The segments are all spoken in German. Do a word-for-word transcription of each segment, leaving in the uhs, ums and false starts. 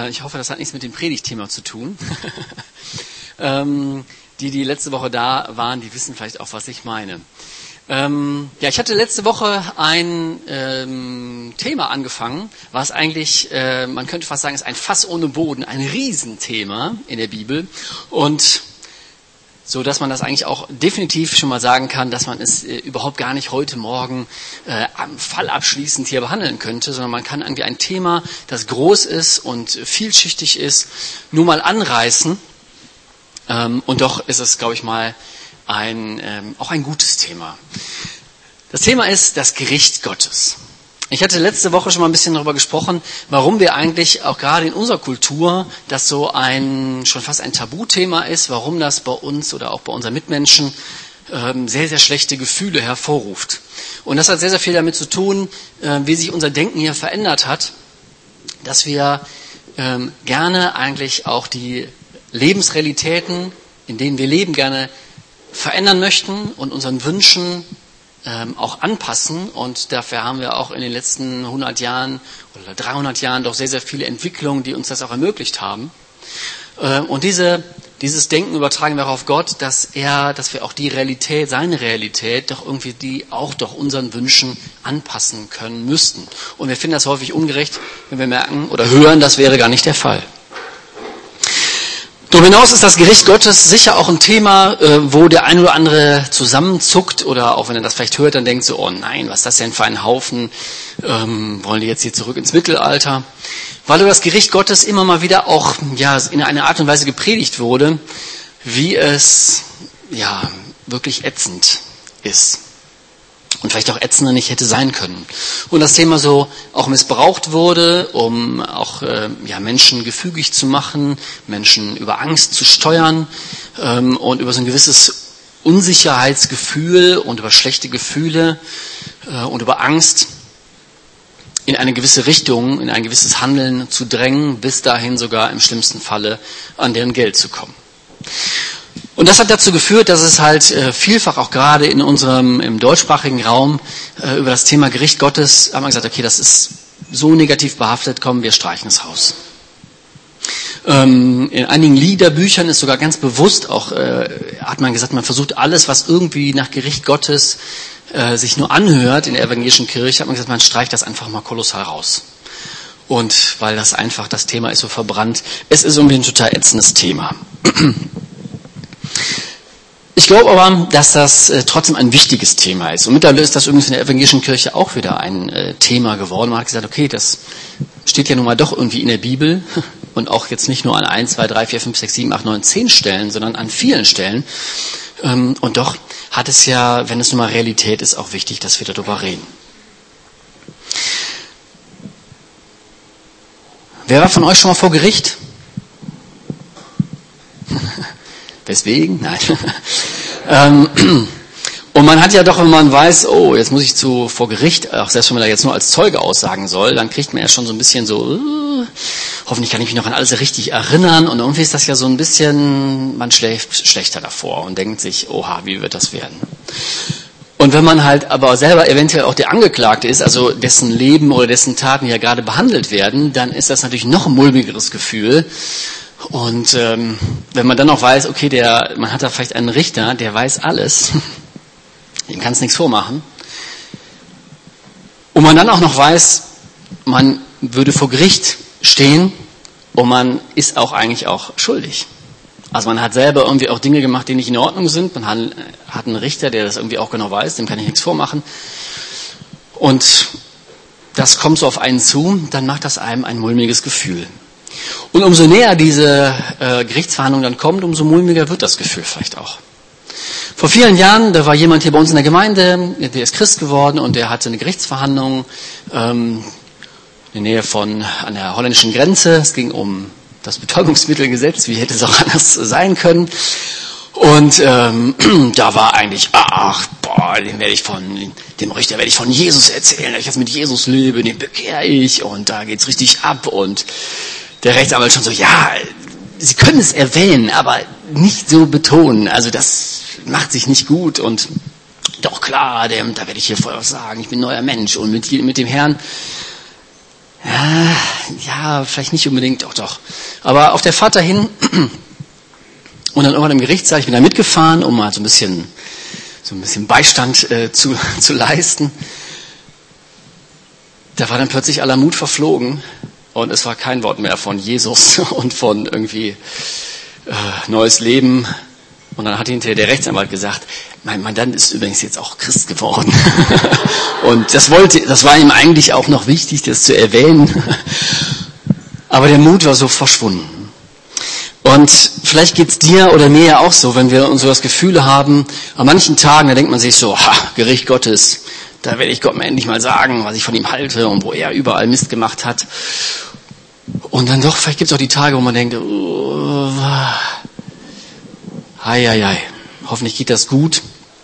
Ich hoffe, das hat nichts mit dem Predigtthema zu tun. ähm, die, die letzte Woche da waren, die wissen vielleicht auch, was ich meine. Ähm, ja, ich hatte letzte Woche ein ähm, Thema angefangen, was eigentlich, äh, man könnte fast sagen, ist ein Fass ohne Boden, ein Riesenthema in der Bibel. Und so, dass man das eigentlich auch definitiv schon mal sagen kann, dass man es äh, überhaupt gar nicht heute Morgen äh, fallabschließend hier behandeln könnte, sondern man kann irgendwie ein Thema, das groß ist und vielschichtig ist, nur mal anreißen. Ähm, und doch ist es, glaube ich mal, ein ähm, auch ein gutes Thema. Das Thema ist das Gericht Gottes. Ich hatte letzte Woche schon mal ein bisschen darüber gesprochen, warum wir eigentlich auch gerade in unserer Kultur das so ein schon fast ein Tabuthema ist, warum das bei uns oder auch bei unseren Mitmenschen ähm, sehr, sehr schlechte Gefühle hervorruft. Und das hat sehr, sehr viel damit zu tun, äh, wie sich unser Denken hier verändert hat, dass wir ähm, gerne eigentlich auch die Lebensrealitäten, in denen wir leben, gerne verändern möchten und unseren Wünschen Ähm, auch anpassen, und dafür haben wir auch in den letzten hundert Jahren oder dreihundert Jahren doch sehr, sehr viele Entwicklungen, die uns das auch ermöglicht haben. Ähm, und diese, dieses Denken übertragen wir auch auf Gott, dass er, dass wir auch die Realität, seine Realität, doch irgendwie die auch doch unseren Wünschen anpassen können müssten. Und wir finden das häufig ungerecht, wenn wir merken oder hören, das wäre gar nicht der Fall. Darüber hinaus ist das Gericht Gottes sicher auch ein Thema, wo der ein oder andere zusammenzuckt oder auch wenn er das vielleicht hört, dann denkt so, oh nein, was ist das denn für ein Haufen, ähm, wollen die jetzt hier zurück ins Mittelalter? Weil über das Gericht Gottes immer mal wieder auch ja in einer Art und Weise gepredigt wurde, wie es ja wirklich ätzend ist. Und vielleicht auch ätzender nicht hätte sein können. Und das Thema so auch missbraucht wurde, um auch äh, ja, Menschen gefügig zu machen, Menschen über Angst zu steuern ähm, und über so ein gewisses Unsicherheitsgefühl und über schlechte Gefühle äh, und über Angst in eine gewisse Richtung, in ein gewisses Handeln zu drängen, bis dahin sogar im schlimmsten Falle an deren Geld zu kommen. Und das hat dazu geführt, dass es halt äh, vielfach auch gerade in unserem im deutschsprachigen Raum äh, über das Thema Gericht Gottes haben wir gesagt, okay, das ist so negativ behaftet, komm, wir streichen es raus. Ähm, in einigen Liederbüchern ist sogar ganz bewusst auch, äh, hat man gesagt, man versucht alles, was irgendwie nach Gericht Gottes äh, sich nur anhört in der evangelischen Kirche, hat man gesagt, man streicht das einfach mal kolossal raus. Und weil das einfach, das Thema ist so verbrannt, es ist irgendwie ein total ätzendes Thema. Ich glaube aber, dass das äh, trotzdem ein wichtiges Thema ist. Und mittlerweile ist das übrigens in der evangelischen Kirche auch wieder ein äh, Thema geworden. Man hat gesagt, okay, das steht ja nun mal doch irgendwie in der Bibel und auch jetzt nicht nur an eins, zwei, drei, vier, fünf, sechs, sieben, acht, neun, zehn Stellen, sondern an vielen Stellen. Ähm, und doch hat es ja, wenn es nun mal Realität ist, auch wichtig, dass wir darüber reden. Wer war von euch schon mal vor Gericht? Weswegen? Nein. ähm, und man hat ja doch, wenn man weiß, oh, jetzt muss ich zu vor Gericht, auch selbst wenn man da jetzt nur als Zeuge aussagen soll, dann kriegt man ja schon so ein bisschen so, uh, hoffentlich kann ich mich noch an alles richtig erinnern, und irgendwie ist das ja so ein bisschen, man schläft schlechter davor und denkt sich, oha, wie wird das werden? Und wenn man halt aber selber eventuell auch der Angeklagte ist, also dessen Leben oder dessen Taten ja gerade behandelt werden, dann ist das natürlich noch ein mulmigeres Gefühl. Und ähm, wenn man dann noch weiß, okay, der, man hat da vielleicht einen Richter, der weiß alles, dem kann es nichts vormachen. Und man dann auch noch weiß, man würde vor Gericht stehen und man ist auch eigentlich auch schuldig. Also man hat selber irgendwie auch Dinge gemacht, die nicht in Ordnung sind. Man hat, hat einen Richter, der das irgendwie auch genau weiß, dem kann ich nichts vormachen. Und das kommt so auf einen zu, dann macht das einem ein mulmiges Gefühl. Und umso näher diese äh, Gerichtsverhandlung dann kommt, umso mulmiger wird das Gefühl vielleicht auch. Vor vielen Jahren, da war jemand hier bei uns in der Gemeinde, der ist Christ geworden und der hatte eine Gerichtsverhandlung ähm, in der Nähe von an der holländischen Grenze. Es ging um das Betäubungsmittelgesetz, wie hätte es auch anders sein können. Und ähm, da war eigentlich, ach, boah, dem werde ich von, dem Richter werde ich von Jesus erzählen, dass ich jetzt mit Jesus lebe, den bekehre ich und da geht's richtig ab. Und der Rechtsanwalt schon so, ja, Sie können es erwähnen, aber nicht so betonen. Also das macht sich nicht gut. Und doch klar, dem, da werde ich hier voll was sagen, ich bin ein neuer Mensch. Und mit, mit dem Herrn, Ja, ja, vielleicht nicht unbedingt, doch, doch. Aber auf der Fahrt dahin und dann irgendwann im Gerichtssaal, ich bin da mitgefahren, um mal so ein bisschen, so ein bisschen Beistand äh, zu, zu leisten. Da war dann plötzlich aller Mut verflogen und es war kein Wort mehr von Jesus und von irgendwie äh, neues Leben. Und dann hat hinterher der Rechtsanwalt gesagt, mein Mandant ist übrigens jetzt auch Christ geworden. Und das wollte, das war ihm eigentlich auch noch wichtig, das zu erwähnen. Aber der Mut war so verschwunden. Und vielleicht geht's dir oder mir ja auch so, wenn wir so das Gefühl haben, an manchen Tagen, da denkt man sich so, ha, Gericht Gottes, da werde ich Gott mal endlich mal sagen, was ich von ihm halte und wo er überall Mist gemacht hat. Und dann doch, vielleicht gibt's auch die Tage, wo man denkt, oh, hei, hei, hei, hoffentlich geht das gut.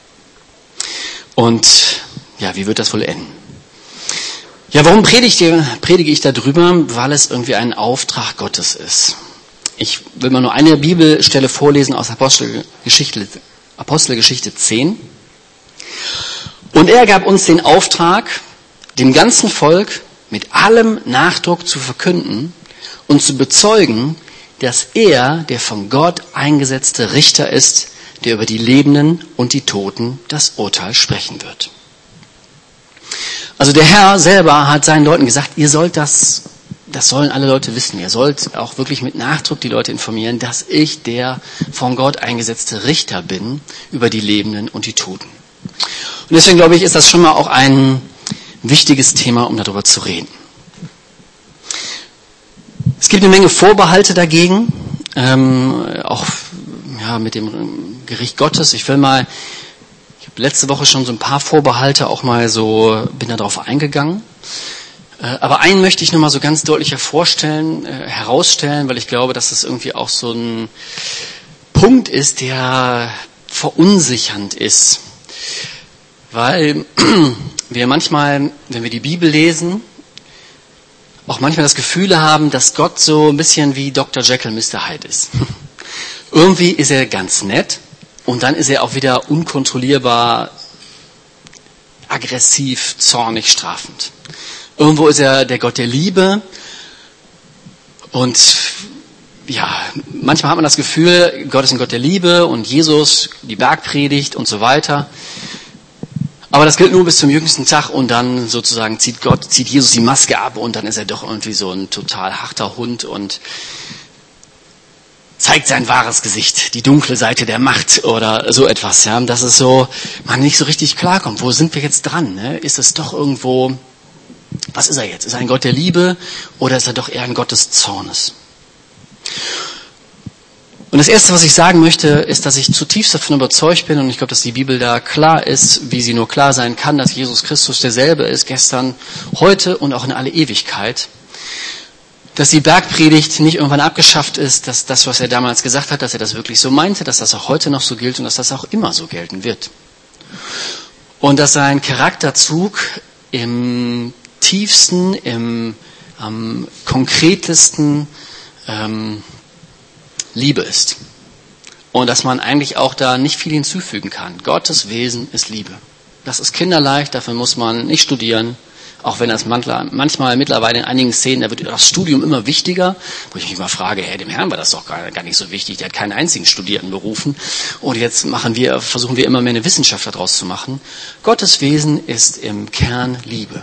Und ja, wie wird das wohl enden? Ja, warum predige, predige ich darüber? Weil es irgendwie ein Auftrag Gottes ist. Ich will mal nur eine Bibelstelle vorlesen aus Apostelgeschichte, Apostelgeschichte zehn. Und er gab uns den Auftrag, dem ganzen Volk mit allem Nachdruck zu verkünden und zu bezeugen, dass er der von Gott eingesetzte Richter ist, der über die Lebenden und die Toten das Urteil sprechen wird. Also der Herr selber hat seinen Leuten gesagt, ihr sollt das, das sollen alle Leute wissen, ihr sollt auch wirklich mit Nachdruck die Leute informieren, dass ich der von Gott eingesetzte Richter bin über die Lebenden und die Toten. Und deswegen glaube ich, ist das schon mal auch ein wichtiges Thema, um darüber zu reden. Es gibt eine Menge Vorbehalte dagegen, ähm, auch ja, mit dem Gericht Gottes. Ich will mal, ich habe letzte Woche schon so ein paar Vorbehalte auch mal so, bin da drauf eingegangen. Äh, aber einen möchte ich nur mal so ganz deutlich hervorstellen, äh, herausstellen, weil ich glaube, dass das irgendwie auch so ein Punkt ist, der verunsichernd ist. Weil wir manchmal, wenn wir die Bibel lesen, auch manchmal das Gefühl haben, dass Gott so ein bisschen wie Doktor Jekyll, Mister Hyde ist. Irgendwie ist er ganz nett und dann ist er auch wieder unkontrollierbar, aggressiv, zornig, strafend. Irgendwo ist er der Gott der Liebe und ja, manchmal hat man das Gefühl, Gott ist ein Gott der Liebe und Jesus, die Bergpredigt und so weiter. Aber das gilt nur bis zum jüngsten Tag und dann sozusagen zieht Gott, zieht Jesus die Maske ab und dann ist er doch irgendwie so ein total harter Hund und zeigt sein wahres Gesicht, die dunkle Seite der Macht oder so etwas. Ja, das ist so, man nicht so richtig klarkommt. Wo sind wir jetzt dran? Ne? Ist es doch irgendwo, was ist er jetzt? Ist er ein Gott der Liebe oder ist er doch eher ein Gott des Zornes? Und das Erste, was ich sagen möchte, ist, dass ich zutiefst davon überzeugt bin, und ich glaube, dass die Bibel da klar ist, wie sie nur klar sein kann, dass Jesus Christus derselbe ist, gestern, heute und auch in alle Ewigkeit. Dass die Bergpredigt nicht irgendwann abgeschafft ist, dass das, was er damals gesagt hat, dass er das wirklich so meinte, dass das auch heute noch so gilt und dass das auch immer so gelten wird. Und dass sein Charakterzug im tiefsten, im am konkretesten ähm, Liebe ist. Und dass man eigentlich auch da nicht viel hinzufügen kann. Gottes Wesen ist Liebe. Das ist kinderleicht, dafür muss man nicht studieren. Auch wenn das manchmal mittlerweile in einigen Szenen, da wird das Studium immer wichtiger. Wo ich mich mal frage, hey, dem Herrn war das doch gar, gar nicht so wichtig. Der hat keinen einzigen Studierten berufen. Und jetzt machen wir, versuchen wir immer mehr eine Wissenschaft daraus zu machen. Gottes Wesen ist im Kern Liebe.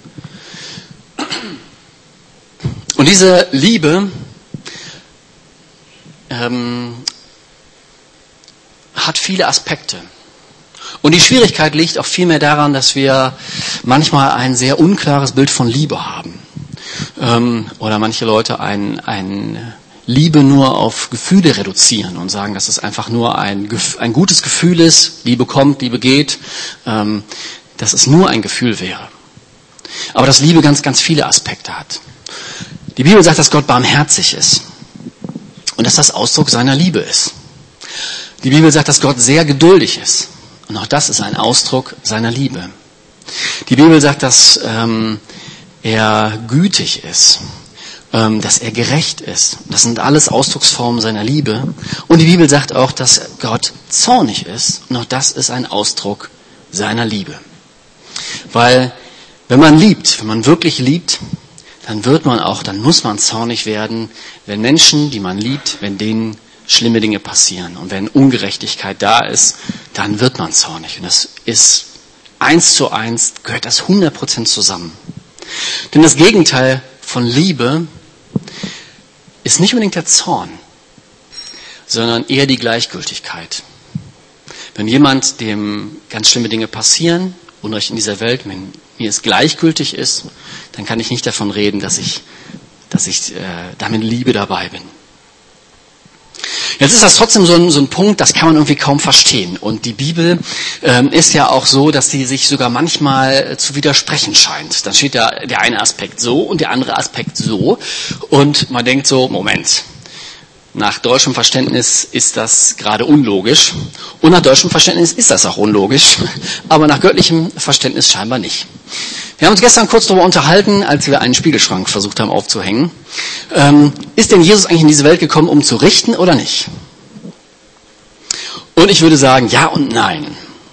Und diese Liebe ähm, hat viele Aspekte. Und die Schwierigkeit liegt auch vielmehr daran, dass wir manchmal ein sehr unklares Bild von Liebe haben. Ähm, oder manche Leute ein, ein Liebe nur auf Gefühle reduzieren und sagen, dass es einfach nur ein, ein gutes Gefühl ist. Liebe kommt, Liebe geht. Ähm, dass es nur ein Gefühl wäre. Aber dass Liebe ganz, ganz viele Aspekte hat. Die Bibel sagt, dass Gott barmherzig ist. Und dass das Ausdruck seiner Liebe ist. Die Bibel sagt, dass Gott sehr geduldig ist. Und auch das ist ein Ausdruck seiner Liebe. Die Bibel sagt, dass ähm, er gütig ist, ähm, dass er gerecht ist. Das sind alles Ausdrucksformen seiner Liebe. Und die Bibel sagt auch, dass Gott zornig ist. Und auch das ist ein Ausdruck seiner Liebe. Weil wenn man liebt, wenn man wirklich liebt, dann wird man auch, dann muss man zornig werden, wenn Menschen, die man liebt, wenn denen schlimme Dinge passieren. Und wenn Ungerechtigkeit da ist, dann wird man zornig. Und das ist eins zu eins, gehört das hundert Prozent zusammen. Denn das Gegenteil von Liebe ist nicht unbedingt der Zorn, sondern eher die Gleichgültigkeit. Wenn jemand, dem ganz schlimme Dinge passieren, Unrecht in dieser Welt, wenn mir es gleichgültig ist, dann kann ich nicht davon reden, dass ich, dass ich äh, da mit Liebe dabei bin. Jetzt ist das trotzdem so ein, so ein Punkt, das kann man irgendwie kaum verstehen. Und die Bibel ähm, ist ja auch so, dass sie sich sogar manchmal zu widersprechen scheint. Dann steht da der eine Aspekt so und der andere Aspekt so. Und man denkt so, Moment, nach deutschem Verständnis ist das gerade unlogisch. Und nach deutschem Verständnis ist das auch unlogisch. Aber nach göttlichem Verständnis scheinbar nicht. Wir haben uns gestern kurz darüber unterhalten, als wir einen Spiegelschrank versucht haben aufzuhängen. Ähm, ist denn Jesus eigentlich in diese Welt gekommen, um zu richten oder nicht? Und ich würde sagen, ja und nein.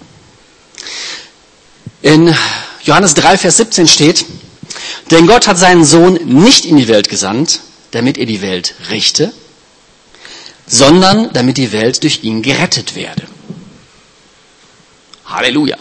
In Johannes drei, Vers siebzehn steht, denn Gott hat seinen Sohn nicht in die Welt gesandt, damit er die Welt richte, sondern damit die Welt durch ihn gerettet werde. Halleluja.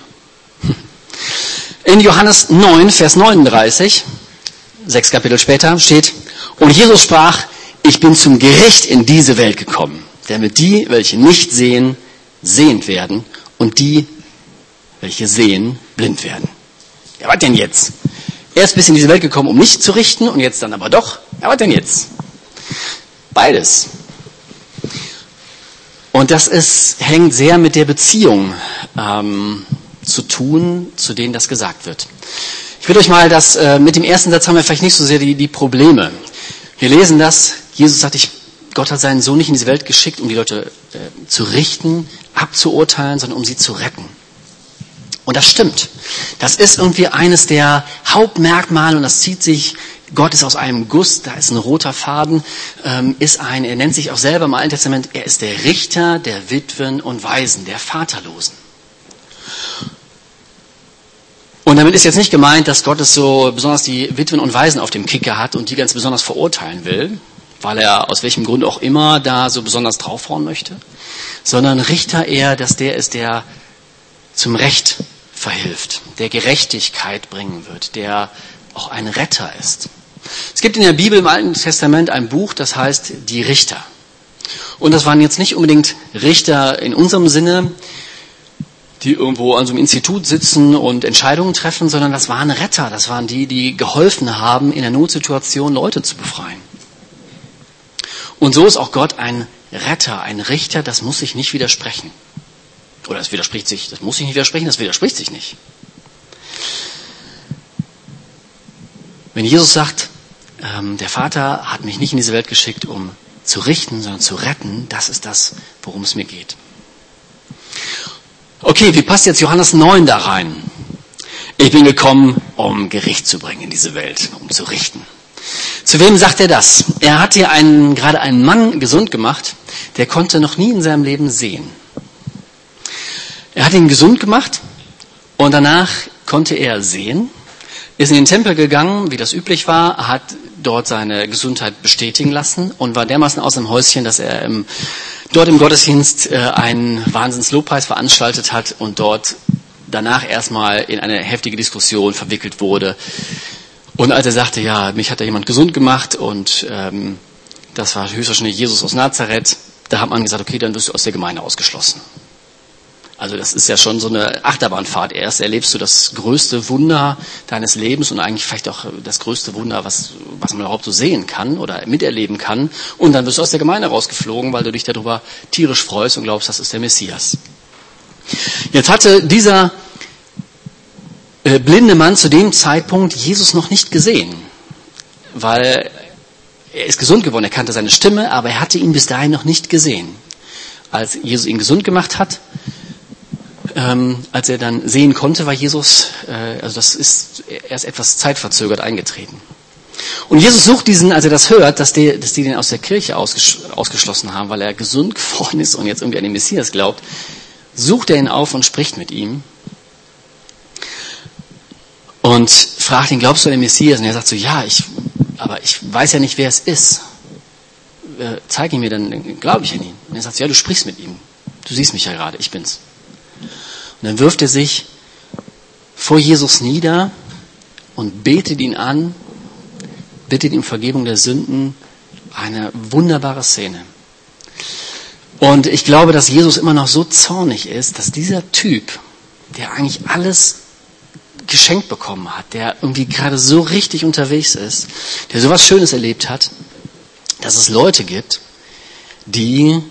In Johannes neun, Vers neununddreißig, sechs Kapitel später, steht, und Jesus sprach, ich bin zum Gericht in diese Welt gekommen, damit die, welche nicht sehen, sehend werden und die, welche sehen, blind werden. Ja, was denn jetzt? Erst bist du in diese Welt gekommen, um nicht zu richten und jetzt dann aber doch. Ja, was denn jetzt? Beides. Und das ist, hängt sehr mit der Beziehung ähm, zu tun, zu denen das gesagt wird. Ich würde euch mal das, äh, mit dem ersten Satz haben wir vielleicht nicht so sehr die, die Probleme. Wir lesen das, Jesus sagt, ich, Gott hat seinen Sohn nicht in diese Welt geschickt, um die Leute äh, zu richten, abzuurteilen, sondern um sie zu retten. Und das stimmt. Das ist irgendwie eines der Hauptmerkmale und das zieht sich, Gott ist aus einem Guss, da ist ein roter Faden, ähm, ist ein, er nennt sich auch selber im Alten Testament, er ist der Richter der Witwen und Waisen, der Vaterlosen. Und damit ist jetzt nicht gemeint, dass Gott es so besonders die Witwen und Waisen auf dem Kicker hat und die ganz besonders verurteilen will, weil er aus welchem Grund auch immer da so besonders draufhauen möchte, sondern Richter eher, dass der ist, der zum Recht verhilft, der Gerechtigkeit bringen wird, der auch ein Retter ist. Es gibt in der Bibel im Alten Testament ein Buch, das heißt Die Richter. Und das waren jetzt nicht unbedingt Richter in unserem Sinne, die irgendwo an so einem Institut sitzen und Entscheidungen treffen, sondern das waren Retter, das waren die, die geholfen haben, in der Notsituation Leute zu befreien. Und so ist auch Gott ein Retter, ein Richter, das muss sich nicht widersprechen. Oder es widerspricht sich, das muss sich nicht widersprechen, das widerspricht sich nicht. Wenn Jesus sagt, ähm, der Vater hat mich nicht in diese Welt geschickt, um zu richten, sondern zu retten, das ist das, worum es mir geht. Okay, wie passt jetzt Johannes neun da rein? Ich bin gekommen, um Gericht zu bringen in diese Welt, um zu richten. Zu wem sagt er das? Er hat hier einen, gerade einen Mann gesund gemacht, der konnte noch nie in seinem Leben sehen. Er hat ihn gesund gemacht und danach konnte er sehen, ist in den Tempel gegangen, wie das üblich war, hat dort seine Gesundheit bestätigen lassen und war dermaßen aus dem Häuschen, dass er im, dort im Gottesdienst äh, einen Wahnsinnslobpreis veranstaltet hat und dort danach erstmal in eine heftige Diskussion verwickelt wurde. Und als er sagte, ja, mich hat da jemand gesund gemacht und ähm, das war höchstwahrscheinlich Jesus aus Nazareth, da hat man gesagt, okay, dann wirst du aus der Gemeinde ausgeschlossen. Also das ist ja schon so eine Achterbahnfahrt. Erst erlebst du das größte Wunder deines Lebens und eigentlich vielleicht auch das größte Wunder, was, was man überhaupt so sehen kann oder miterleben kann. Und dann wirst du aus der Gemeinde rausgeflogen, weil du dich darüber tierisch freust und glaubst, das ist der Messias. Jetzt hatte dieser äh, blinde Mann zu dem Zeitpunkt Jesus noch nicht gesehen, weil er ist gesund geworden, er kannte seine Stimme, aber er hatte ihn bis dahin noch nicht gesehen. Als Jesus ihn gesund gemacht hat, Ähm, als er dann sehen konnte, war Jesus, äh, also das ist erst etwas zeitverzögert eingetreten. Und Jesus sucht diesen, als er das hört, dass die, dass die den aus der Kirche ausges- ausgeschlossen haben, weil er gesund geworden ist und jetzt irgendwie an den Messias glaubt, sucht er ihn auf und spricht mit ihm und fragt ihn, glaubst du an den Messias? Und er sagt so, ja, ich aber ich weiß ja nicht, wer es ist. Äh, zeig ihn mir, dann glaube ich an ihn. Und er sagt, ja, du sprichst mit ihm. Du siehst mich ja gerade, ich bin's. Und dann wirft er sich vor Jesus nieder und betet ihn an, bittet ihm Vergebung der Sünden. Eine wunderbare Szene. Und ich glaube, dass Jesus immer noch so zornig ist, dass dieser Typ, der eigentlich alles geschenkt bekommen hat, der irgendwie gerade so richtig unterwegs ist, der so was Schönes erlebt hat, dass es Leute gibt, die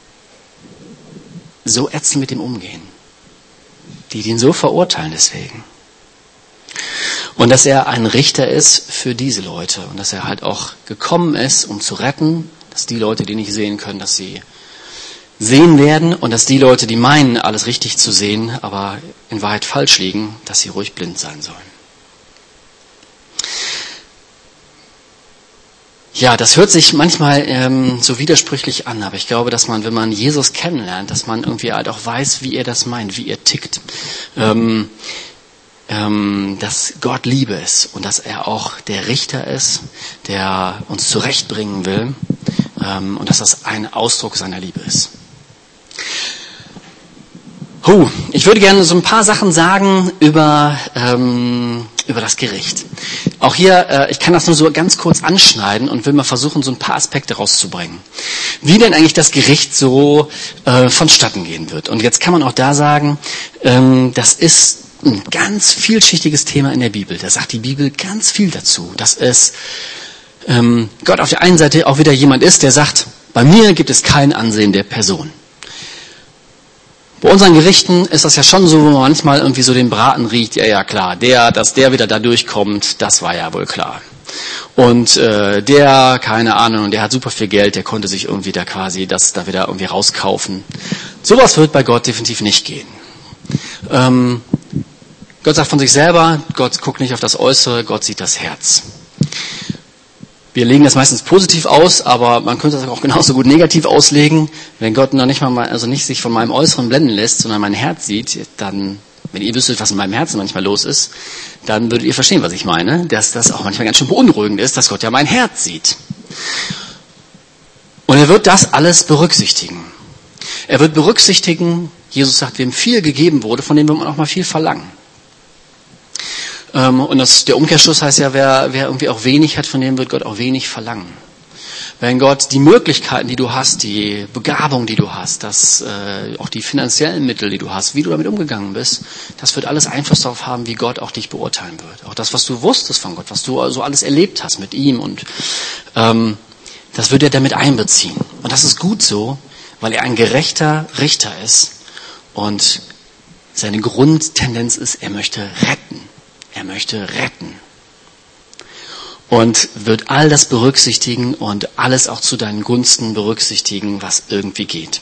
so ätzend mit ihm umgehen, die ihn so verurteilen deswegen. Und dass er ein Richter ist für diese Leute und dass er halt auch gekommen ist, um zu retten, dass die Leute, die nicht sehen können, dass sie sehen werden und dass die Leute, die meinen, alles richtig zu sehen, aber in Wahrheit falsch liegen, dass sie ruhig blind sein sollen. Ja, das hört sich manchmal ähm, so widersprüchlich an, aber ich glaube, dass man, wenn man Jesus kennenlernt, dass man irgendwie halt auch weiß, wie er das meint, wie er tickt. Ähm, ähm, dass Gott Liebe ist und dass er auch der Richter ist, der uns zurechtbringen will ähm, und dass das ein Ausdruck seiner Liebe ist. Huh, ich würde gerne so ein paar Sachen sagen über ähm, über das Gericht. Auch hier, äh, ich kann das nur so ganz kurz anschneiden und will mal versuchen, so ein paar Aspekte rauszubringen. Wie denn eigentlich das Gericht so äh, vonstatten gehen wird. Und jetzt kann man auch da sagen, ähm, das ist ein ganz vielschichtiges Thema in der Bibel. Da sagt die Bibel ganz viel dazu, dass es ähm, Gott auf der einen Seite auch wieder jemand ist, der sagt, bei mir gibt es kein Ansehen der Person. Bei unseren Gerichten ist das ja schon so, wo man manchmal irgendwie so den Braten riecht, ja, ja, klar, der, dass der wieder da durchkommt, das war ja wohl klar. Und äh, der, keine Ahnung, der hat super viel Geld, der konnte sich irgendwie da quasi das da wieder irgendwie rauskaufen. Sowas wird bei Gott definitiv nicht gehen. Ähm, Gott sagt von sich selber, Gott guckt nicht auf das Äußere, Gott sieht das Herz. Wir legen das meistens positiv aus, aber man könnte das auch genauso gut negativ auslegen. Wenn Gott noch nicht mal, also nicht sich von meinem Äußeren blenden lässt, sondern mein Herz sieht, dann, wenn ihr wüsstet, was in meinem Herzen manchmal los ist, dann würdet ihr verstehen, was ich meine, dass das auch manchmal ganz schön beunruhigend ist, dass Gott ja mein Herz sieht. Und er wird das alles berücksichtigen. Er wird berücksichtigen, Jesus sagt, wem viel gegeben wurde, von dem wird man auch mal viel verlangen. Und das, der Umkehrschluss heißt ja, wer, wer irgendwie auch wenig hat, von dem wird Gott auch wenig verlangen. Wenn Gott die Möglichkeiten, die du hast, die Begabung, die du hast, das, äh, auch die finanziellen Mittel, die du hast, wie du damit umgegangen bist, das wird alles Einfluss darauf haben, wie Gott auch dich beurteilen wird. Auch das, was du wusstest von Gott, was du also alles erlebt hast mit ihm, und ähm, das wird er damit einbeziehen. Und das ist gut so, weil er ein gerechter Richter ist und seine Grundtendenz ist, er möchte retten. Er möchte retten und wird all das berücksichtigen und alles auch zu deinen Gunsten berücksichtigen, was irgendwie geht.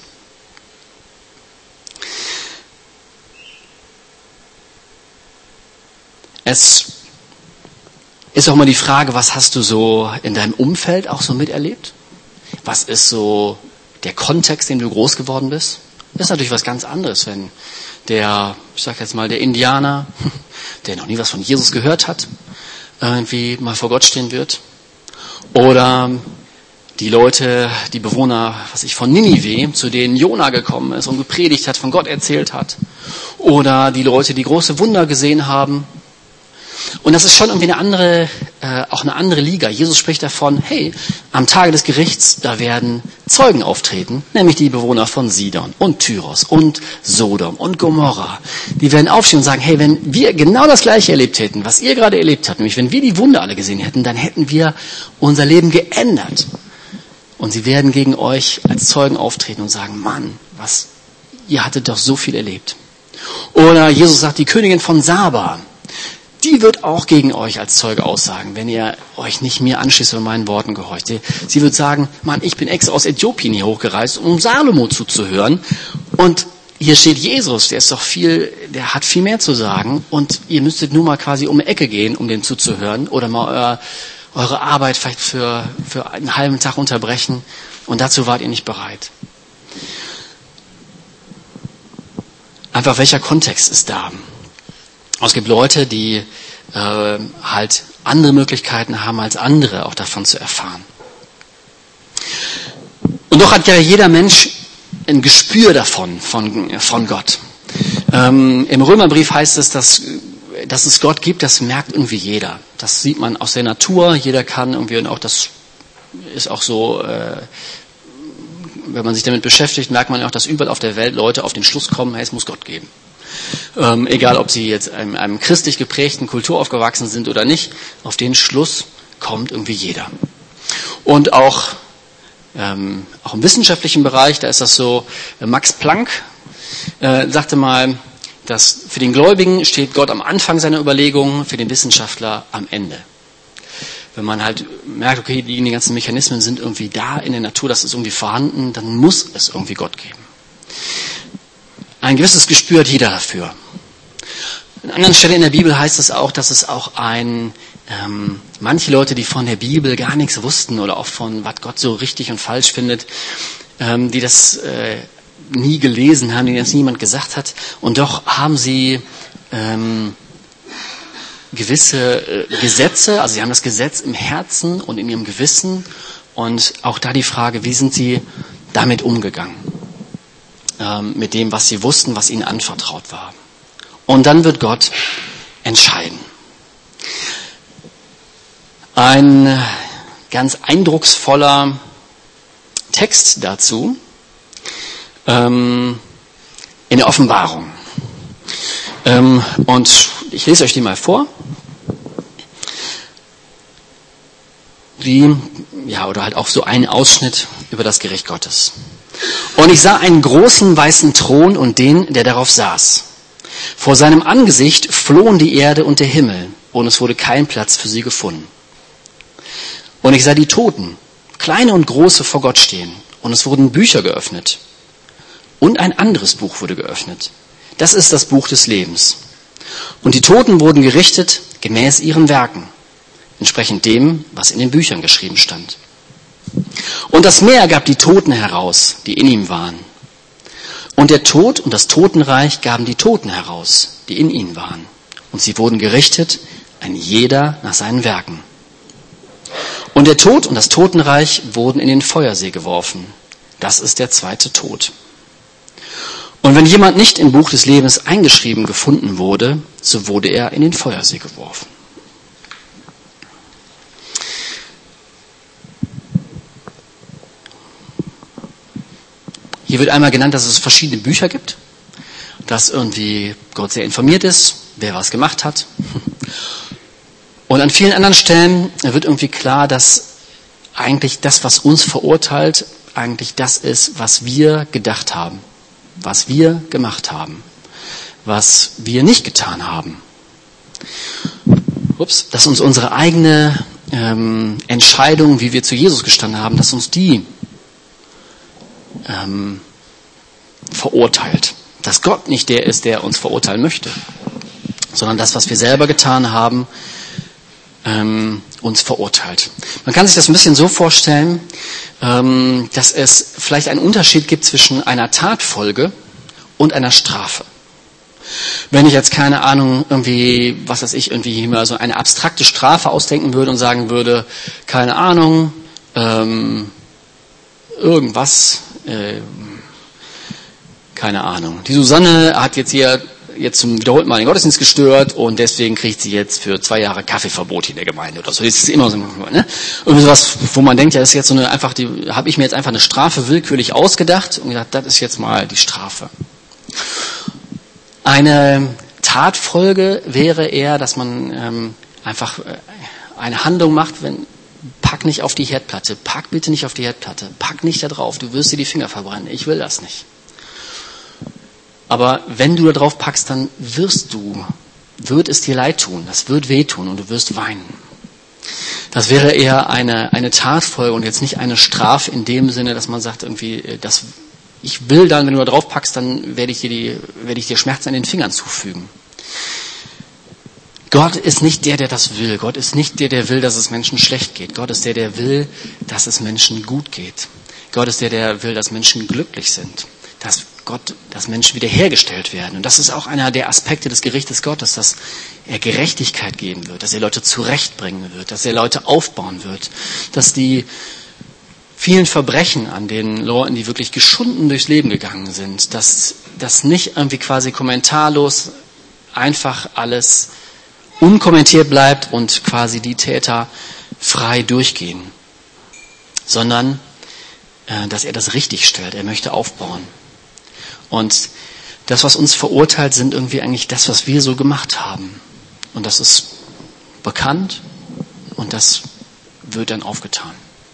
Es ist auch mal die Frage, was hast du so in deinem Umfeld auch so miterlebt? Was ist so der Kontext, in dem du groß geworden bist? Das ist natürlich was ganz anderes, wenn der, ich sag jetzt mal, der Indianer, der noch nie was von Jesus gehört hat, irgendwie mal vor Gott stehen wird. Oder die Leute, die Bewohner, was ich von Ninive, zu denen Jona gekommen ist und gepredigt hat, von Gott erzählt hat. Oder die Leute, die große Wunder gesehen haben. Und das ist schon irgendwie eine andere, äh, auch eine andere Liga. Jesus spricht davon, hey, am Tage des Gerichts, da werden Zeugen auftreten, nämlich die Bewohner von Sidon und Tyros und Sodom und Gomorra. Die werden aufstehen und sagen, hey, wenn wir genau das Gleiche erlebt hätten, was ihr gerade erlebt habt, nämlich wenn wir die Wunder alle gesehen hätten, dann hätten wir unser Leben geändert. Und sie werden gegen euch als Zeugen auftreten und sagen, Mann, was, ihr hattet doch so viel erlebt. Oder Jesus sagt, die Königin von Saba, die wird auch gegen euch als Zeuge aussagen, wenn ihr euch nicht mir anschließt und meinen Worten gehorcht. Sie wird sagen, Mann, ich bin extra aus Äthiopien hier hochgereist, um Salomo zuzuhören. Und hier steht Jesus, der ist doch viel, der hat viel mehr zu sagen. Und ihr müsstet nur mal quasi um die Ecke gehen, um dem zuzuhören. Oder mal euer, eure Arbeit vielleicht für, für einen halben Tag unterbrechen. Und dazu wart ihr nicht bereit. Einfach welcher Kontext ist da? Es gibt Leute, die äh, halt andere Möglichkeiten haben als andere, auch davon zu erfahren. Und doch hat ja jeder Mensch ein Gespür davon, von, von Gott. Ähm, Im Römerbrief heißt es, dass, dass es Gott gibt, das merkt irgendwie jeder. Das sieht man aus der Natur, jeder kann irgendwie, und auch das ist auch so, äh, wenn man sich damit beschäftigt, merkt man auch, dass überall auf der Welt Leute auf den Schluss kommen, hey, es muss Gott geben. Ähm, egal, ob sie jetzt in einem christlich geprägten Kultur aufgewachsen sind oder nicht, auf den Schluss kommt irgendwie jeder. Und auch, ähm, auch im wissenschaftlichen Bereich, da ist das so, äh, Max Planck äh, sagte mal, dass für den Gläubigen steht Gott am Anfang seiner Überlegungen, für den Wissenschaftler am Ende. Wenn man halt merkt, okay, die, die ganzen Mechanismen sind irgendwie da in der Natur, das ist irgendwie vorhanden, dann muss es irgendwie Gott geben. Ein gewisses Gespür hat jeder dafür. An anderen Stellen in der Bibel heißt es auch, dass es auch ein, ähm, manche Leute, die von der Bibel gar nichts wussten oder auch von, was Gott so richtig und falsch findet, ähm, die das äh, nie gelesen haben, denen das niemand gesagt hat, und doch haben sie ähm, gewisse äh, Gesetze, also sie haben das Gesetz im Herzen und in ihrem Gewissen, und auch da die Frage, wie sind sie damit umgegangen? Mit dem, was sie wussten, was ihnen anvertraut war. Und dann wird Gott entscheiden. Ein ganz eindrucksvoller Text dazu ähm, in der Offenbarung. Ähm, und ich lese euch die mal vor. Die, ja, oder halt auch so ein Ausschnitt über das Gericht Gottes. Und ich sah einen großen weißen Thron und den, der darauf saß. Vor seinem Angesicht flohen die Erde und der Himmel, und es wurde kein Platz für sie gefunden. Und ich sah die Toten, kleine und große, vor Gott stehen, und es wurden Bücher geöffnet. Und ein anderes Buch wurde geöffnet. Das ist das Buch des Lebens. Und die Toten wurden gerichtet gemäß ihren Werken, entsprechend dem, was in den Büchern geschrieben stand. Und das Meer gab die Toten heraus, die in ihm waren. Und der Tod und das Totenreich gaben die Toten heraus, die in ihnen waren. Und sie wurden gerichtet, ein jeder nach seinen Werken. Und der Tod und das Totenreich wurden in den Feuersee geworfen. Das ist der zweite Tod. Und wenn jemand nicht im Buch des Lebens eingeschrieben gefunden wurde, so wurde er in den Feuersee geworfen. Hier wird einmal genannt, dass es verschiedene Bücher gibt, dass irgendwie Gott sehr informiert ist, wer was gemacht hat. Und an vielen anderen Stellen wird irgendwie klar, dass eigentlich das, was uns verurteilt, eigentlich das ist, was wir gedacht haben, was wir gemacht haben, was wir nicht getan haben. Ups, dass uns unsere eigene ähm, Entscheidung, wie wir zu Jesus gestanden haben, dass uns die Ähm, verurteilt. Dass Gott nicht der ist, der uns verurteilen möchte, sondern das, was wir selber getan haben, ähm, uns verurteilt. Man kann sich das ein bisschen so vorstellen, ähm, dass es vielleicht einen Unterschied gibt zwischen einer Tatfolge und einer Strafe. Wenn ich jetzt, keine Ahnung, irgendwie, was weiß ich, irgendwie mal so eine abstrakte Strafe ausdenken würde und sagen würde, keine Ahnung, ähm, irgendwas, äh, keine Ahnung. Die Susanne hat jetzt hier jetzt zum wiederholten Mal den Gottesdienst gestört und deswegen kriegt sie jetzt für zwei Jahre Kaffeeverbot in der Gemeinde oder so. Das ist immer so, ne? Irgendwie sowas, wo man denkt, ja, das ist jetzt so eine einfach, die habe ich mir jetzt einfach eine Strafe willkürlich ausgedacht und gedacht, das ist jetzt mal die Strafe. Eine Tatfolge wäre eher, dass man ähm, einfach eine Handlung macht, wenn pack nicht auf die Herdplatte, pack bitte nicht auf die Herdplatte, pack nicht da drauf, du wirst dir die Finger verbrennen, ich will das nicht. Aber wenn du da drauf packst, dann wirst du, wird es dir leid tun, das wird wehtun und du wirst weinen. Das wäre eher eine, eine Tatfolge und jetzt nicht eine Strafe in dem Sinne, dass man sagt irgendwie, das, ich will dann, wenn du da drauf packst, dann werde ich dir die, werde ich dir Schmerzen an den Fingern zufügen. Gott ist nicht der, der das will. Gott ist nicht der, der will, dass es Menschen schlecht geht. Gott ist der, der will, dass es Menschen gut geht. Gott ist der, der will, dass Menschen glücklich sind. Dass Gott, dass Menschen wiederhergestellt werden. Und das ist auch einer der Aspekte des Gerichtes Gottes, dass er Gerechtigkeit geben wird, dass er Leute zurechtbringen wird, dass er Leute aufbauen wird, dass die vielen Verbrechen an den Leuten, die wirklich geschunden durchs Leben gegangen sind, dass das nicht irgendwie quasi kommentarlos einfach alles unkommentiert bleibt und quasi die Täter frei durchgehen, sondern äh, dass er das richtig stellt. Er möchte aufbauen. Und das, was uns verurteilt, sind irgendwie eigentlich das, was wir so gemacht haben. Und das ist bekannt und das wird dann aufgetan.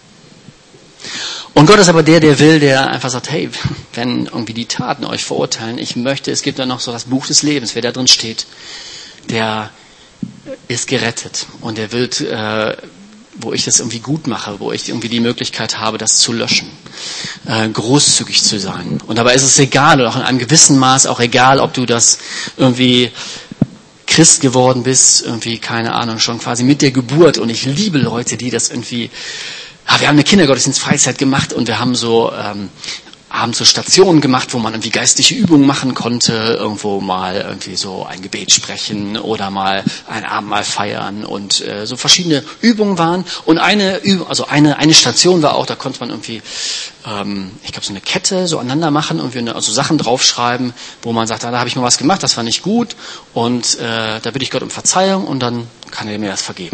Und Gott ist aber der, der will, der einfach sagt, hey, wenn irgendwie die Taten euch verurteilen, ich möchte, es gibt dann noch so das Buch des Lebens, wer da drin steht, der ist gerettet und der wird, äh, wo ich das irgendwie gut mache, wo ich irgendwie die Möglichkeit habe, das zu löschen, äh, großzügig zu sein. Und dabei ist es egal, oder auch in einem gewissen Maß auch egal, ob du das irgendwie Christ geworden bist, irgendwie, keine Ahnung, schon quasi mit der Geburt. Und ich liebe Leute, die das irgendwie, ja, wir haben eine Kindergottesdienst-Freizeit gemacht und wir haben so ähm, abends so Stationen gemacht, wo man irgendwie geistliche Übungen machen konnte, irgendwo mal irgendwie so ein Gebet sprechen oder mal ein Abendmahl feiern und äh, so verschiedene Übungen waren. Und eine Übung, also eine eine Station war auch, da konnte man irgendwie, ähm, ich glaube so eine Kette so aneinander machen, irgendwie eine, also Sachen draufschreiben, wo man sagt, ah, da habe ich mal was gemacht, das war nicht gut und äh, da bitte ich Gott um Verzeihung und dann kann er mir das vergeben.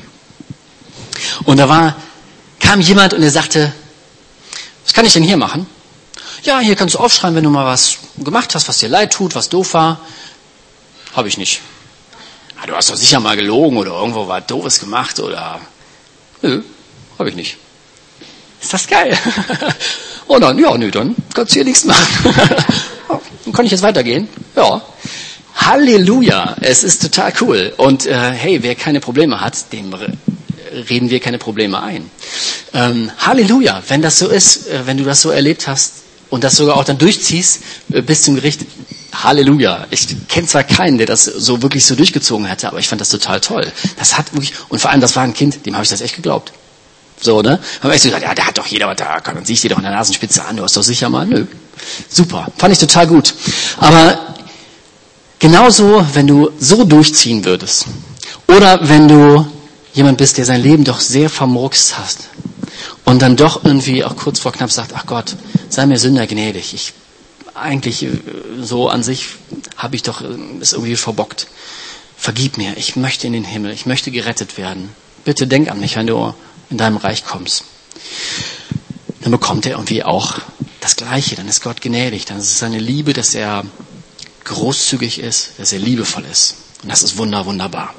Und da war kam jemand und er sagte, was kann ich denn hier machen? Ja, hier kannst du aufschreiben, wenn du mal was gemacht hast, was dir leid tut, was doof war. Habe ich nicht. Ah, du hast doch sicher mal gelogen oder irgendwo was Doofes gemacht oder... Nö, habe ich nicht. Ist das geil? Und dann, ja, nö, dann kannst du hier nichts machen. Dann kann ich jetzt weitergehen? Ja. Halleluja, es ist total cool. Und äh, hey, wer keine Probleme hat, dem reden wir keine Probleme ein. Ähm, Halleluja, wenn das so ist, äh, wenn du das so erlebt hast, und das sogar auch dann durchziehst äh, bis zum Gericht. Halleluja. Ich kenne zwar keinen, der das so wirklich so durchgezogen hätte, aber ich fand das total toll. Das hat wirklich, und vor allem, das war ein Kind, dem habe ich das echt geglaubt. So, ne? Haben wir echt so gesagt, ja, da hat doch jeder was da, dann sieh ich dir doch in der Nasenspitze an, du hast doch sicher mal. Nö. Super. Fand ich total gut. Aber genauso, wenn du so durchziehen würdest, oder wenn du jemand bist, der sein Leben doch sehr vermurkst hast, und dann doch irgendwie auch kurz vor knapp sagt, ach Gott, sei mir Sünder gnädig. Ich eigentlich so an sich habe ich doch es irgendwie verbockt. Vergib mir, ich möchte in den Himmel, ich möchte gerettet werden. Bitte denk an mich, wenn du in deinem Reich kommst. Dann bekommt er irgendwie auch das Gleiche, dann ist Gott gnädig, dann ist es seine Liebe, dass er großzügig ist, dass er liebevoll ist. Und das ist wunder, wunderbar.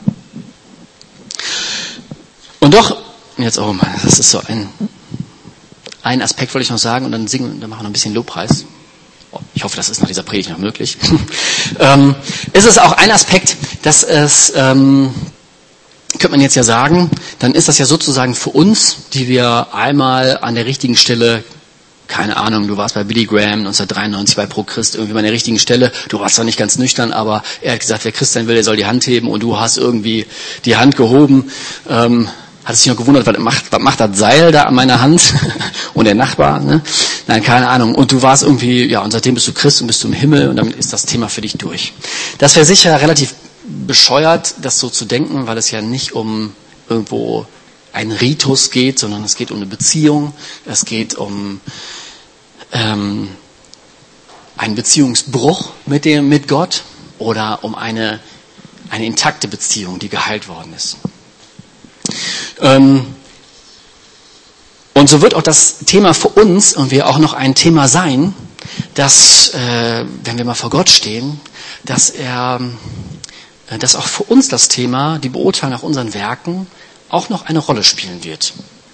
Und doch, jetzt, oh Mann, das ist so ein... Einen Aspekt wollte ich noch sagen und dann singen, dann machen wir noch ein bisschen Lobpreis. Oh, ich hoffe, das ist nach dieser Predigt noch möglich. ähm, ist es auch ein Aspekt, dass es, ähm, könnte man jetzt ja sagen, dann ist das ja sozusagen für uns, die wir einmal an der richtigen Stelle, keine Ahnung, du warst bei Billy Graham neunzehnhundertdreiundneunzig bei Pro Christ irgendwie mal an der richtigen Stelle, du warst zwar nicht ganz nüchtern, aber er hat gesagt, wer Christ sein will, der soll die Hand heben und du hast irgendwie die Hand gehoben, ähm, hat sich noch gewundert, was macht, was macht das Seil da an meiner Hand? Und der Nachbar, ne? Nein, keine Ahnung. Und du warst irgendwie, ja, und seitdem bist du Christ und bist du im Himmel und damit ist das Thema für dich durch. Das wäre sicher relativ bescheuert, das so zu denken, weil es ja nicht um irgendwo einen Ritus geht, sondern es geht um eine Beziehung, es geht um ähm, einen Beziehungsbruch mit dem, mit Gott oder um eine, eine intakte Beziehung, die geheilt worden ist. Ähm, und so wird auch das Thema für uns und wir auch noch ein Thema sein, dass, äh, wenn wir mal vor Gott stehen, dass er, äh, dass auch für uns das Thema, die Beurteilung nach unseren Werken, auch noch eine Rolle spielen wird.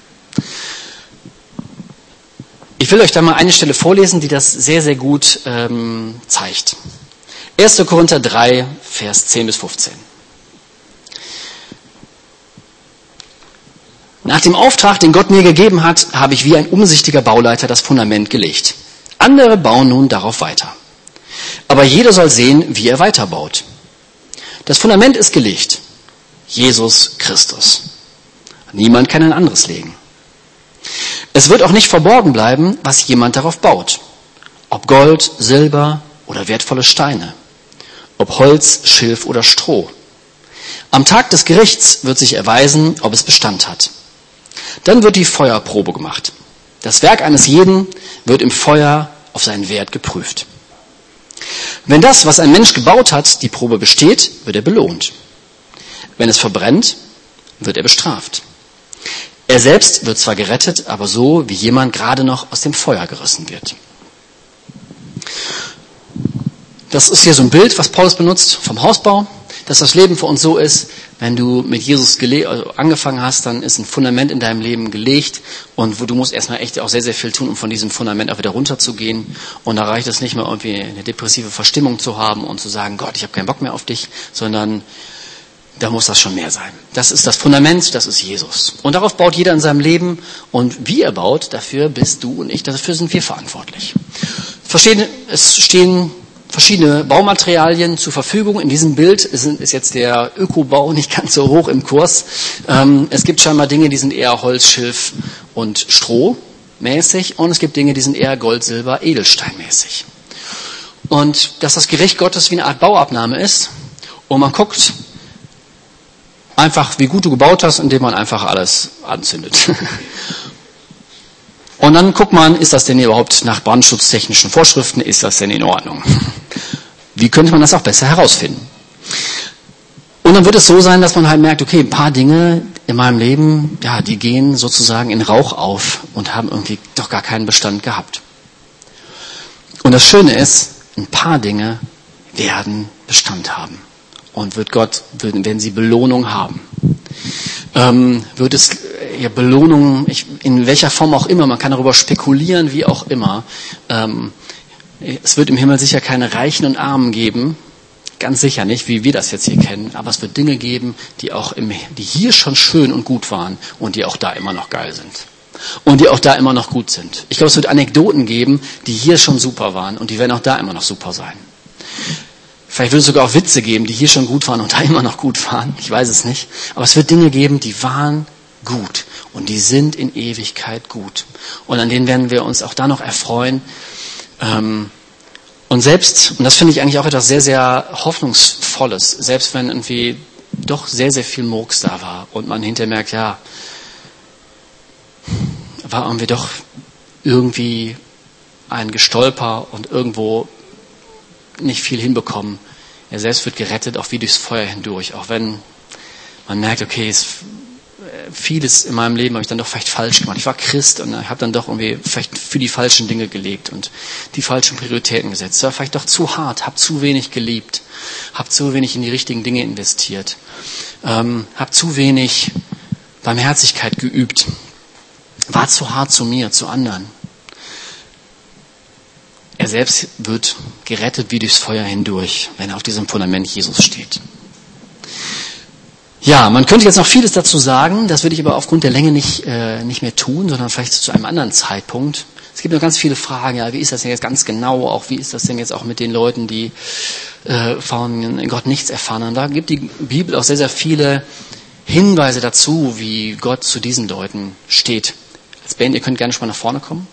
Ich will euch da mal eine Stelle vorlesen, die das sehr, sehr gut ähm, zeigt. erster Korinther drei, Vers zehn bis fünfzehn. Nach dem Auftrag, den Gott mir gegeben hat, habe ich wie ein umsichtiger Bauleiter das Fundament gelegt. Andere bauen nun darauf weiter. Aber jeder soll sehen, wie er weiterbaut. Das Fundament ist gelegt. Jesus Christus. Niemand kann ein anderes legen. Es wird auch nicht verborgen bleiben, was jemand darauf baut. Ob Gold, Silber, oder wertvolle Steine, ob Holz, Schilf oder Stroh. Am Tag des Gerichts wird sich erweisen, ob es Bestand hat. Dann wird die Feuerprobe gemacht. Das Werk eines jeden wird im Feuer auf seinen Wert geprüft. Wenn das, was ein Mensch gebaut hat, die Probe besteht, wird er belohnt. Wenn es verbrennt, wird er bestraft. Er selbst wird zwar gerettet, aber so, wie jemand gerade noch aus dem Feuer gerissen wird. Das ist hier so ein Bild, was Paulus benutzt vom Hausbau, dass das Leben für uns so ist, wenn du mit Jesus gele- also angefangen hast, dann ist ein Fundament in deinem Leben gelegt und wo du musst erstmal echt auch sehr, sehr viel tun, um von diesem Fundament auch wieder runterzugehen. Und da reicht es nicht mehr irgendwie eine depressive Verstimmung zu haben und zu sagen, Gott, ich habe keinen Bock mehr auf dich, sondern da muss das schon mehr sein. Das ist das Fundament, das ist Jesus. Und darauf baut jeder in seinem Leben. Und wie er baut, dafür bist du und ich, dafür sind wir verantwortlich. Verstehen, es stehen verschiedene Baumaterialien zur Verfügung. In diesem Bild ist, ist jetzt der Ökobau nicht ganz so hoch im Kurs. Ähm, es gibt scheinbar Dinge, die sind eher Holz, Schilf und Stroh mäßig. Und es gibt Dinge, die sind eher Gold, Silber, Edelstein mäßig. Und dass das Gericht Gottes wie eine Art Bauabnahme ist. Und man guckt einfach, wie gut du gebaut hast, indem man einfach alles anzündet. Und dann guckt man, ist das denn überhaupt nach brandschutztechnischen Vorschriften, ist das denn in Ordnung? Wie könnte man das auch besser herausfinden? Und dann wird es so sein, dass man halt merkt, okay, ein paar Dinge in meinem Leben, ja, die gehen sozusagen in Rauch auf und haben irgendwie doch gar keinen Bestand gehabt. Und das Schöne ist, ein paar Dinge werden Bestand haben. Und wird Gott, werden sie Belohnung haben. Ähm, wird es ja Belohnung, ich, in welcher Form auch immer, man kann darüber spekulieren, wie auch immer. Ähm, es wird im Himmel sicher keine Reichen und Armen geben, ganz sicher nicht, wie wir das jetzt hier kennen, aber es wird Dinge geben, die auch im, die hier schon schön und gut waren und die auch da immer noch geil sind. Und die auch da immer noch gut sind. Ich glaube, es wird Anekdoten geben, die hier schon super waren und die werden auch da immer noch super sein. Vielleicht wird es sogar auch Witze geben, die hier schon gut waren und da immer noch gut waren. Ich weiß es nicht. Aber es wird Dinge geben, die waren gut. Und die sind in Ewigkeit gut. Und an denen werden wir uns auch da noch erfreuen. Und selbst, und das finde ich eigentlich auch etwas sehr, sehr Hoffnungsvolles, selbst wenn irgendwie doch sehr, sehr viel Murks da war und man hinterher merkt, ja, war irgendwie doch irgendwie ein Gestolper und irgendwo nicht viel hinbekommen. Er selbst wird gerettet, auch wie durchs Feuer hindurch. Auch wenn man merkt, okay, es, vieles in meinem Leben habe ich dann doch vielleicht falsch gemacht. Ich war Christ und habe dann doch irgendwie vielleicht für die falschen Dinge gelebt und die falschen Prioritäten gesetzt. War vielleicht doch zu hart, habe zu wenig geliebt, habe zu wenig in die richtigen Dinge investiert, ähm, habe zu wenig Barmherzigkeit geübt, war zu hart zu mir, zu anderen. Er selbst wird gerettet wie durchs Feuer hindurch, wenn er auf diesem Fundament Jesus steht. Ja, man könnte jetzt noch vieles dazu sagen, das würde ich aber aufgrund der Länge nicht, äh, nicht mehr tun, sondern vielleicht zu einem anderen Zeitpunkt. Es gibt noch ganz viele Fragen, ja, wie ist das denn jetzt ganz genau, auch wie ist das denn jetzt auch mit den Leuten, die äh, von Gott nichts erfahren haben. Da gibt die Bibel auch sehr, sehr viele Hinweise dazu, wie Gott zu diesen Leuten steht. Als Band, ihr könnt gerne schon mal nach vorne kommen.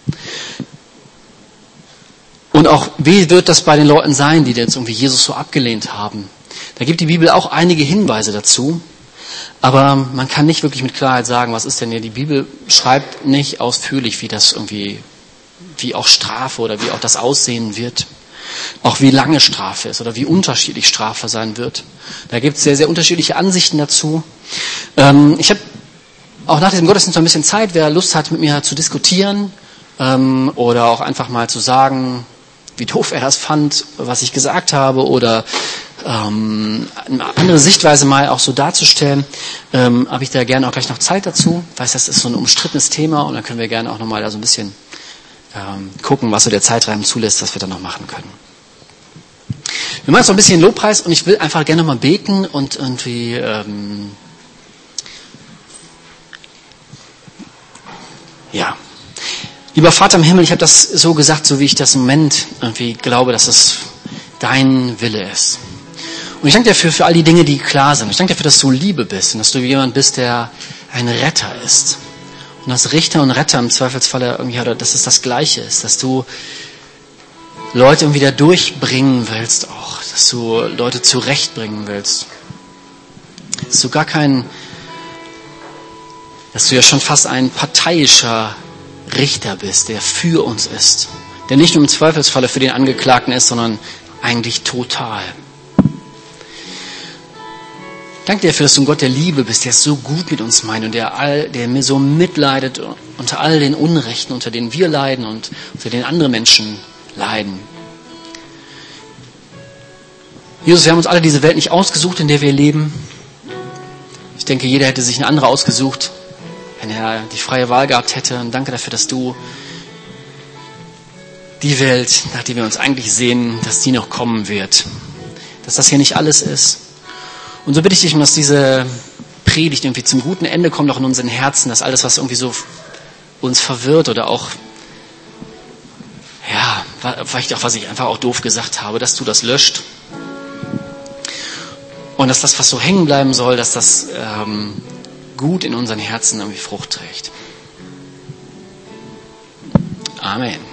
Und auch, wie wird das bei den Leuten sein, die jetzt irgendwie Jesus so abgelehnt haben? Da gibt die Bibel auch einige Hinweise dazu, aber man kann nicht wirklich mit Klarheit sagen, was ist denn hier? Die Bibel schreibt nicht ausführlich, wie das irgendwie, wie auch Strafe oder wie auch das aussehen wird. Auch wie lange Strafe ist oder wie unterschiedlich Strafe sein wird. Da gibt es sehr, sehr unterschiedliche Ansichten dazu. Ähm, ich habe auch nach diesem Gottesdienst noch ein bisschen Zeit, wer Lust hat, mit mir zu diskutieren ähm, oder auch einfach mal zu sagen, wie doof er das fand, was ich gesagt habe, oder ähm, eine andere Sichtweise mal auch so darzustellen, ähm, habe ich da gerne auch gleich noch Zeit dazu. Ich weiß, das ist so ein umstrittenes Thema und dann können wir gerne auch nochmal da so ein bisschen ähm, gucken, was so der Zeitrahmen zulässt, was wir dann noch machen können. Wir machen jetzt noch ein bisschen Lobpreis und ich will einfach gerne nochmal beten und irgendwie ähm, ja. Lieber Vater im Himmel, ich habe das so gesagt, so wie ich das im Moment irgendwie glaube, dass es dein Wille ist. Und ich danke dir dafür für all die Dinge, die klar sind. Ich danke dir dafür, dass du Liebe bist und dass du jemand bist, der ein Retter ist. Und dass Richter und Retter im Zweifelsfall irgendwie, oder dass es das Gleiche ist, dass du Leute irgendwie da durchbringen willst auch, dass du Leute zurechtbringen willst. Dass du gar kein, dass du ja schon fast ein parteiischer Richter bist, der für uns ist. Der nicht nur im Zweifelsfalle für den Angeklagten ist, sondern eigentlich total. Danke dir dafür, dass du ein Gott der Liebe bist, der es so gut mit uns meint und der, all, der mir so mitleidet unter all den Unrechten, unter denen wir leiden und unter denen andere Menschen leiden. Jesus, wir haben uns alle diese Welt nicht ausgesucht, in der wir leben. Ich denke, jeder hätte sich eine andere ausgesucht, wenn er die freie Wahl gehabt hätte. Und danke dafür, dass du die Welt, nach der wir uns eigentlich sehnen, dass die noch kommen wird. Dass das hier nicht alles ist. Und so bitte ich dich, dass diese Predigt irgendwie zum guten Ende kommt, auch in unseren Herzen, dass alles, was irgendwie so uns verwirrt oder auch, ja, vielleicht auch, was ich einfach auch doof gesagt habe, dass du das löscht. Und dass das, was so hängen bleiben soll, dass das ähm, gut in unseren Herzen irgendwie Frucht trägt. Amen.